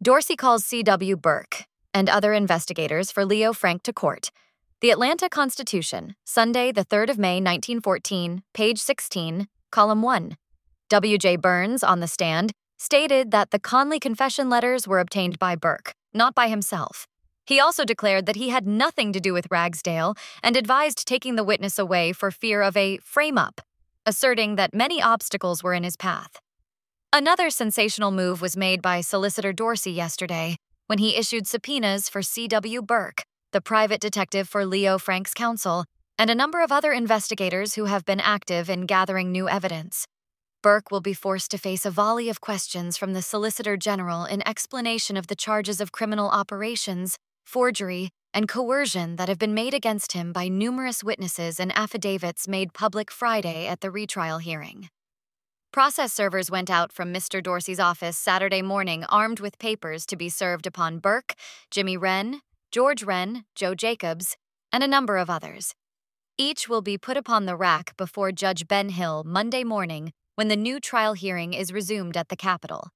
Dorsey calls C.W. Burke and other investigators for Leo Frank to court. The Atlanta Constitution, Sunday, the 3rd of May, 1914, page 16, column 1. W.J. Burns, on the stand, stated that the Conley confession letters were obtained by Burke, not by himself. He also declared that he had nothing to do with Ragsdale and advised taking the witness away for fear of a frame-up, asserting that many obstacles were in his path. Another sensational move was made by Solicitor Dorsey yesterday when he issued subpoenas for C.W. Burke, the private detective for Leo Frank's counsel, and a number of other investigators who have been active in gathering new evidence. Burke will be forced to face a volley of questions from the Solicitor General in explanation of the charges of criminal operations, forgery, and coercion that have been made against him by numerous witnesses and affidavits made public Friday at the retrial hearing. Process servers went out from Mr. Dorsey's office Saturday morning armed with papers to be served upon Burke, Jimmy Wren, George Wren, Joe Jacobs, and a number of others. Each will be put upon the rack before Judge Ben Hill Monday morning when the new trial hearing is resumed at the Capitol.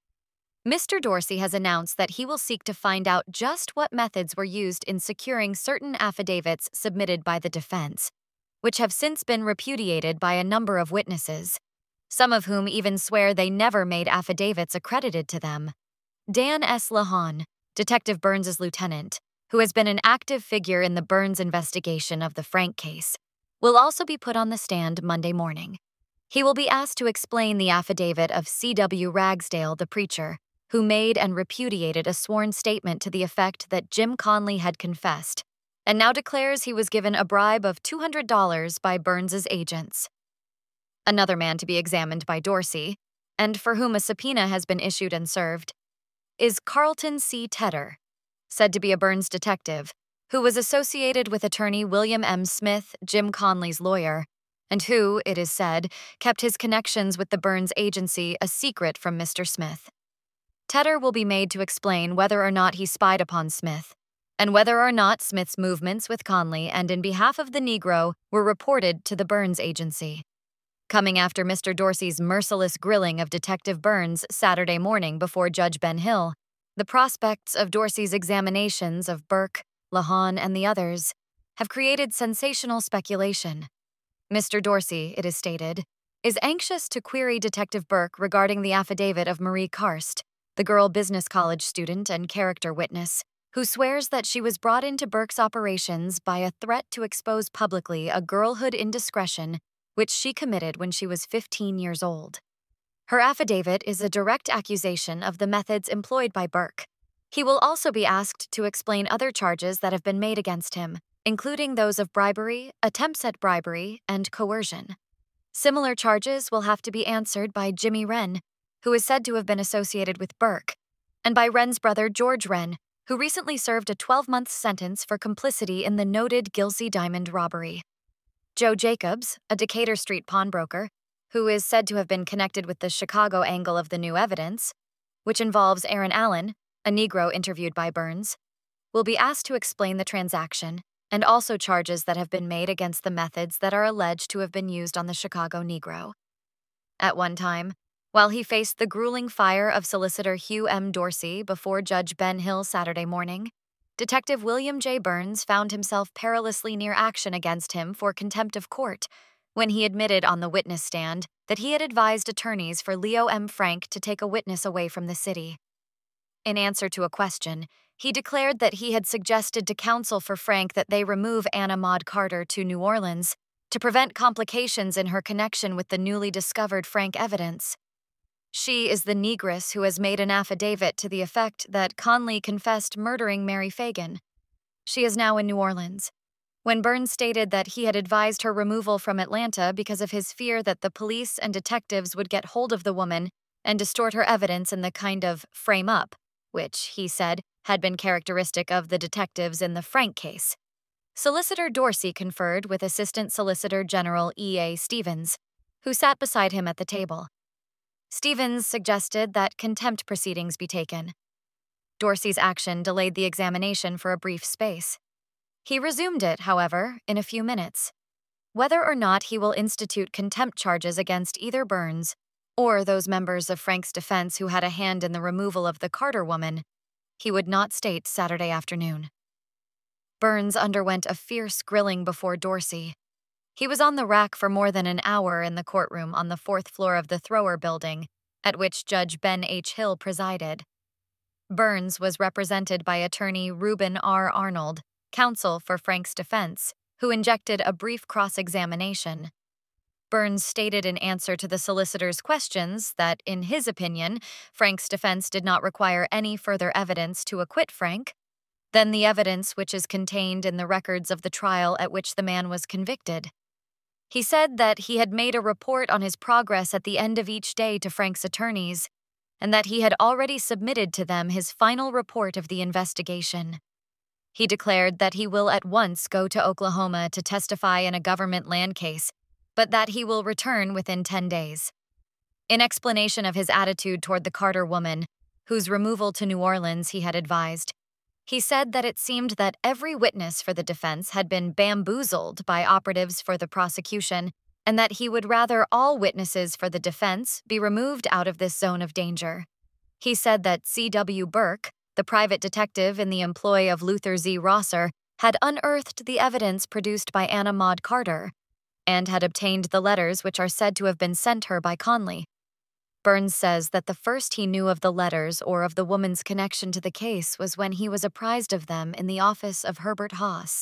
Mr. Dorsey has announced that he will seek to find out just what methods were used in securing certain affidavits submitted by the defense, which have since been repudiated by a number of witnesses, some of whom even swear they never made affidavits accredited to them. Dan S. Lahan, Detective Burns's lieutenant, who has been an active figure in the Burns investigation of the Frank case, will also be put on the stand Monday morning. He will be asked to explain the affidavit of C.W. Ragsdale, the preacher, who made and repudiated a sworn statement to the effect that Jim Conley had confessed, and now declares he was given a bribe of $200 by Burns's agents. Another man to be examined by Dorsey, and for whom a subpoena has been issued and served, is Carlton C. Tedder, said to be a Burns detective, who was associated with attorney William M. Smith, Jim Conley's lawyer, and who, it is said, kept his connections with the Burns agency a secret from Mr. Smith. Tedder will be made to explain whether or not he spied upon Smith, and whether or not Smith's movements with Conley and in behalf of the Negro were reported to the Burns agency. Coming after Mr. Dorsey's merciless grilling of Detective Burns Saturday morning before Judge Ben Hill, the prospects of Dorsey's examinations of Burke, Lahan, and the others have created sensational speculation. Mr. Dorsey, it is stated, is anxious to query Detective Burke regarding the affidavit of Marie Karst, the girl business college student and character witness, who swears that she was brought into Burke's operations by a threat to expose publicly a girlhood indiscretion which she committed when she was 15 years old. Her affidavit is a direct accusation of the methods employed by Burke. He will also be asked to explain other charges that have been made against him, including those of bribery, attempts at bribery, and coercion. Similar charges will have to be answered by Jimmy Wren, who is said to have been associated with Burke, and by Wren's brother George Wren, who recently served a 12-month sentence for complicity in the noted Gilsey Diamond robbery. Joe Jacobs, a Decatur Street pawnbroker, who is said to have been connected with the Chicago angle of the new evidence, which involves Aaron Allen, a Negro interviewed by Burns, will be asked to explain the transaction and also charges that have been made against the methods that are alleged to have been used on the Chicago Negro. At one time, while he faced the grueling fire of Solicitor Hugh M. Dorsey before Judge Ben Hill Saturday morning, Detective William J. Burns found himself perilously near action against him for contempt of court when he admitted on the witness stand that he had advised attorneys for Leo M. Frank to take a witness away from the city. In answer to a question, he declared that he had suggested to counsel for Frank that they remove Anna Maud Carter to New Orleans to prevent complications in her connection with the newly discovered Frank evidence. She is the negress who has made an affidavit to the effect that Conley confessed murdering Mary Fagan. She is now in New Orleans. When Burns stated that he had advised her removal from Atlanta because of his fear that the police and detectives would get hold of the woman and distort her evidence in the kind of frame-up, which, he said, had been characteristic of the detectives in the Frank case. Solicitor Dorsey conferred with Assistant Solicitor General E.A. Stevens, who sat beside him at the table. Stevens suggested that contempt proceedings be taken. Dorsey's action delayed the examination for a brief space. He resumed it, however, in a few minutes. Whether or not he will institute contempt charges against either Burns or those members of Frank's defense who had a hand in the removal of the Carter woman he would not state Saturday afternoon. Burns underwent a fierce grilling before Dorsey. He was on the rack for more than an hour in the courtroom on the 4th floor of the Thrower Building, at which Judge Ben H. Hill presided. Burns was represented by attorney Reuben R. Arnold, counsel for Frank's defense, who injected a brief cross-examination. Burns stated in answer to the solicitor's questions that, in his opinion, Frank's defense did not require any further evidence to acquit Frank than the evidence which is contained in the records of the trial at which the man was convicted. He said that he had made a report on his progress at the end of each day to Frank's attorneys, and that he had already submitted to them his final report of the investigation. He declared that he will at once go to Oklahoma to testify in a government land case, but that he will return within 10 days. In explanation of his attitude toward the Carter woman, whose removal to New Orleans he had advised, he said that it seemed that every witness for the defense had been bamboozled by operatives for the prosecution, and that he would rather all witnesses for the defense be removed out of this zone of danger. He said that C.W. Burke, the private detective in the employ of Luther Z. Rosser, had unearthed the evidence produced by Anna Maud Carter, and had obtained the letters which are said to have been sent her by Conley. Burns says that the first he knew of the letters or of the woman's connection to the case was when he was apprised of them in the office of Herbert Haas.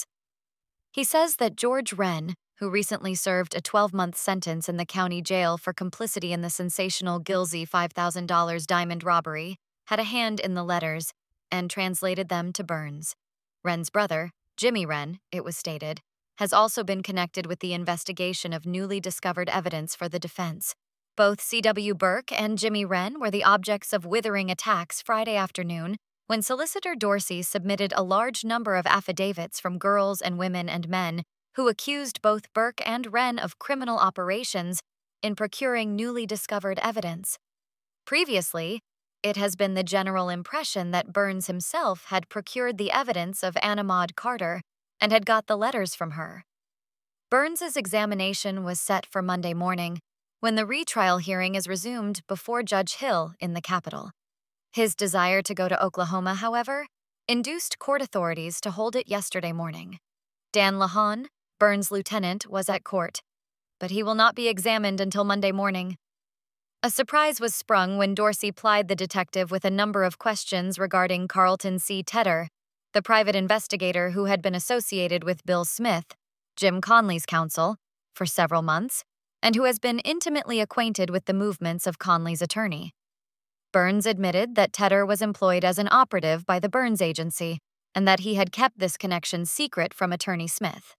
He says that George Wren, who recently served a 12-month sentence in the county jail for complicity in the sensational Gilsey $5,000 diamond robbery, had a hand in the letters and translated them to Burns. Wren's brother, Jimmy Wren, it was stated, has also been connected with the investigation of newly discovered evidence for the defense. Both C.W. Burke and Jimmy Wren were the objects of withering attacks Friday afternoon when Solicitor Dorsey submitted a large number of affidavits from girls and women and men who accused both Burke and Wren of criminal operations in procuring newly discovered evidence. Previously, it has been the general impression that Burns himself had procured the evidence of Anna Maud Carter and had got the letters from her. Burns's examination was set for Monday morning, when the retrial hearing is resumed before Judge Hill in the Capitol. His desire to go to Oklahoma, however, induced court authorities to hold it yesterday morning. Dan Lahan, Burns' lieutenant, was at court, but he will not be examined until Monday morning. A surprise was sprung when Dorsey plied the detective with a number of questions regarding Carlton C. Tedder, the private investigator who had been associated with Bill Smith, Jim Conley's counsel, for several months, and who has been intimately acquainted with the movements of Conley's attorney. Burns admitted that Tedder was employed as an operative by the Burns Agency, and that he had kept this connection secret from Attorney Smith.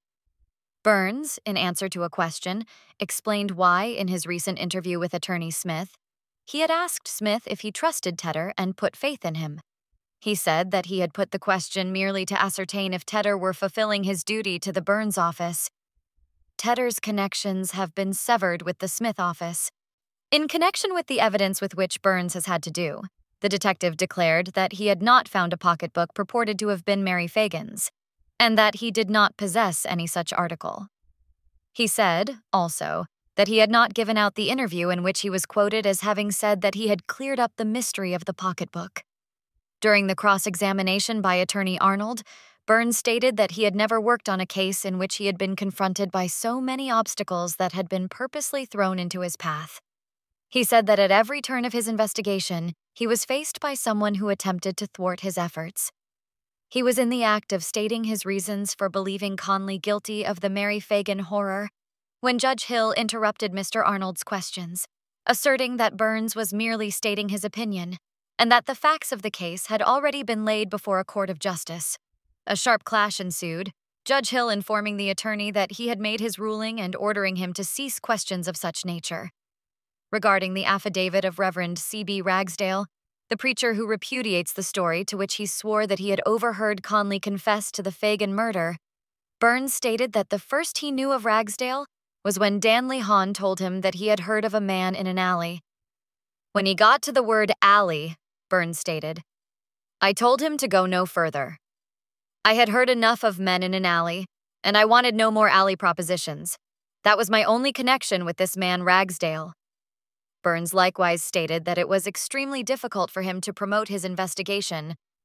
Burns, in answer to a question, explained why, in his recent interview with Attorney Smith, he had asked Smith if he trusted Tedder and put faith in him. He said that he had put the question merely to ascertain if Tedder were fulfilling his duty to the Burns office. Tedder's connections have been severed with the Smith office. In connection with the evidence with which Burns has had to do, the detective declared that he had not found a pocketbook purported to have been Mary Fagan's, and that he did not possess any such article. He said, also, that he had not given out the interview in which he was quoted as having said that he had cleared up the mystery of the pocketbook. During the cross-examination by Attorney Arnold, Burns stated that he had never worked on a case in which he had been confronted by so many obstacles that had been purposely thrown into his path. He said that at every turn of his investigation, he was faced by someone who attempted to thwart his efforts. He was in the act of stating his reasons for believing Conley guilty of the Mary Fagan horror when Judge Hill interrupted Mr. Arnold's questions, asserting that Burns was merely stating his opinion and that the facts of the case had already been laid before a court of justice. A sharp clash ensued, Judge Hill informing the attorney that he had made his ruling and ordering him to cease questions of such nature. Regarding the affidavit of Reverend C.B. Ragsdale, the preacher who repudiates the story to which he swore that he had overheard Conley confess to the Fagan murder, Burns stated that the first he knew of Ragsdale was when Dan Lahan told him that he had heard of a man in an alley. When he got to the word alley, Burns stated, "I told him to go no further. I had heard enough of men in an alley, and I wanted no more alley propositions. That was my only connection with this man Ragsdale." Burns likewise stated that it was extremely difficult for him to promote his investigation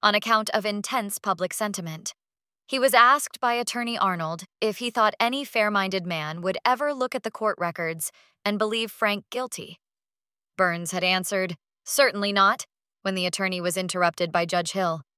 on account of intense public sentiment. He was asked by Attorney Arnold if he thought any fair-minded man would ever look at the court records and believe Frank guilty. Burns had answered, "Certainly not," when the attorney was interrupted by Judge Hill.